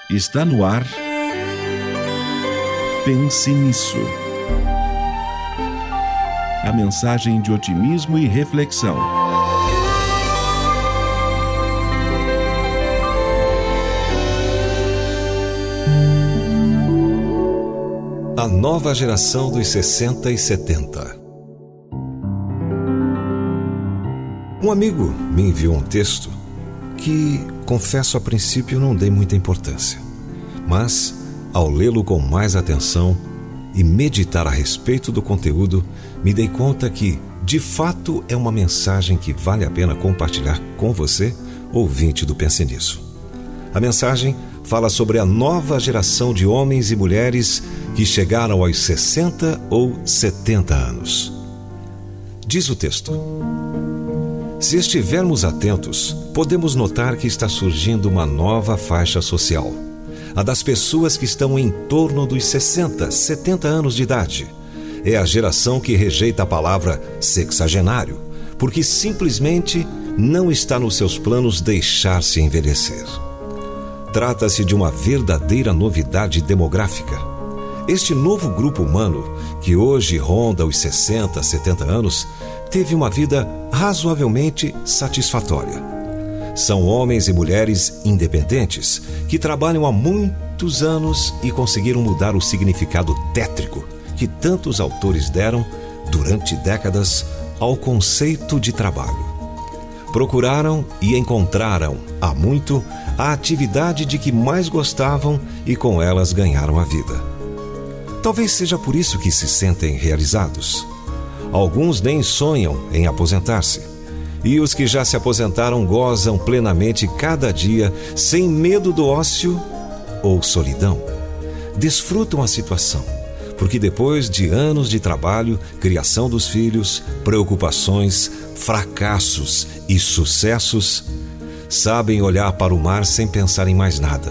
Está no ar. Pense nisso. A mensagem de otimismo e reflexão. A nova geração dos 60 e 70. Um amigo me enviou um texto que, confesso, a princípio não dei muita importância. Mas, ao lê-lo com mais atenção e meditar a respeito do conteúdo, me dei conta que, de fato, é uma mensagem que vale a pena compartilhar com você, ouvinte do Pense Nisso. A mensagem fala sobre a nova geração de homens e mulheres que chegaram aos 60 ou 70 anos. Diz o texto: se estivermos atentos, podemos notar que está surgindo uma nova faixa social, a das pessoas que estão em torno dos 60, 70 anos de idade. É a geração que rejeita a palavra sexagenário, porque simplesmente não está nos seus planos deixar-se envelhecer. Trata-se de uma verdadeira novidade demográfica. Este novo grupo humano, que hoje ronda os 60, 70 anos, teve uma vida razoavelmente satisfatória. São homens e mulheres independentes que trabalham há muitos anos e conseguiram mudar o significado tétrico que tantos autores deram durante décadas ao conceito de trabalho. Procuraram e encontraram, há muito, a atividade de que mais gostavam e com elas ganharam a vida. Talvez seja por isso que se sentem realizados. Alguns nem sonham em aposentar-se. E os que já se aposentaram gozam plenamente cada dia, sem medo do ócio ou solidão. Desfrutam a situação, porque depois de anos de trabalho, criação dos filhos, preocupações, fracassos e sucessos, sabem olhar para o mar sem pensar em mais nada,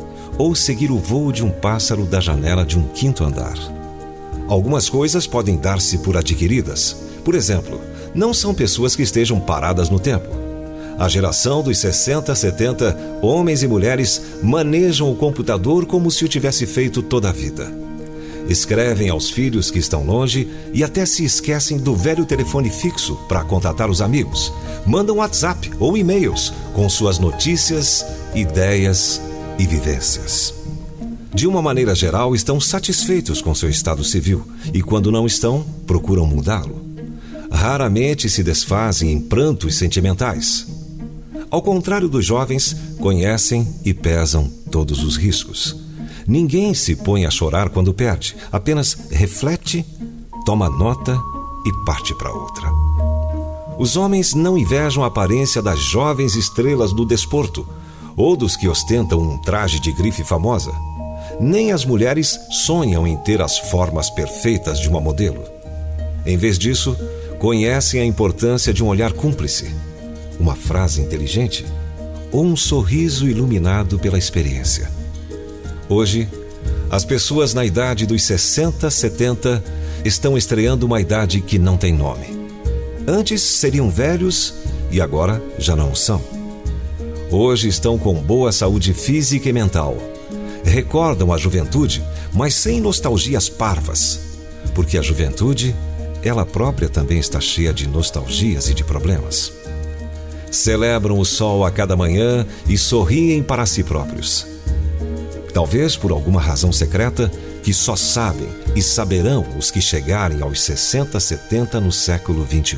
ou seguir o voo de um pássaro da janela de um quinto andar. Algumas coisas podem dar-se por adquiridas. Por exemplo, não são pessoas que estejam paradas no tempo. A geração dos 60, 70, homens e mulheres, manejam o computador como se o tivesse feito toda a vida. Escrevem aos filhos que estão longe e até se esquecem do velho telefone fixo para contatar os amigos. Mandam WhatsApp ou e-mails com suas notícias, ideias e vivências. De uma maneira geral, estão satisfeitos com seu estado civil e, quando não estão, procuram mudá-lo. Raramente se desfazem em prantos sentimentais. Ao contrário dos jovens, conhecem e pesam todos os riscos. Ninguém se põe a chorar quando perde, apenas reflete, toma nota e parte para outra. Os homens não invejam a aparência das jovens estrelas do desporto ou dos que ostentam um traje de grife famosa. Nem as mulheres sonham em ter as formas perfeitas de uma modelo. Em vez disso, conhecem a importância de um olhar cúmplice, uma frase inteligente ou um sorriso iluminado pela experiência. Hoje, as pessoas na idade dos 60, 70 estão estreando uma idade que não tem nome. Antes seriam velhos e agora já não são. Hoje estão com boa saúde física e mental. Recordam a juventude, mas sem nostalgias parvas, porque a juventude, ela própria também está cheia de nostalgias e de problemas. Celebram o sol a cada manhã e sorriem para si próprios. Talvez por alguma razão secreta que só sabem e saberão os que chegarem aos 60, 70 no século XXI.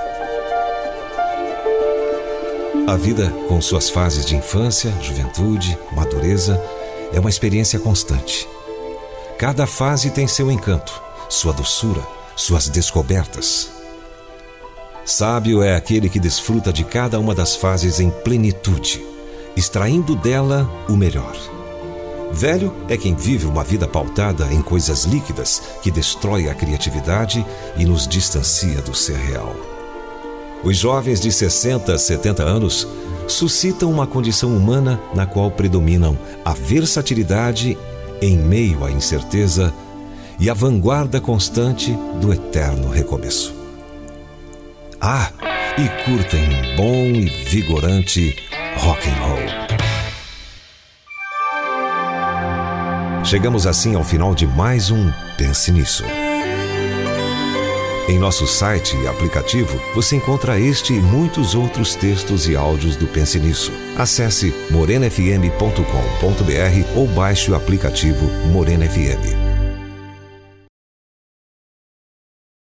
A vida, com suas fases de infância, juventude, madureza, é uma experiência constante. Cada fase tem seu encanto, sua doçura, suas descobertas. Sábio é aquele que desfruta de cada uma das fases em plenitude, extraindo dela o melhor. Velho é quem vive uma vida pautada em coisas líquidas que destrói a criatividade e nos distancia do ser real. Os jovens de 60, 70 anos suscitam uma condição humana na qual predominam a versatilidade em meio à incerteza e a vanguarda constante do eterno recomeço. E curtem um bom e vigorante rock and roll. Chegamos assim ao final de mais um Pense Nisso. Em nosso site e aplicativo, você encontra este e muitos outros textos e áudios do Pense Nisso. Acesse morenafm.com.br ou baixe o aplicativo Morena FM.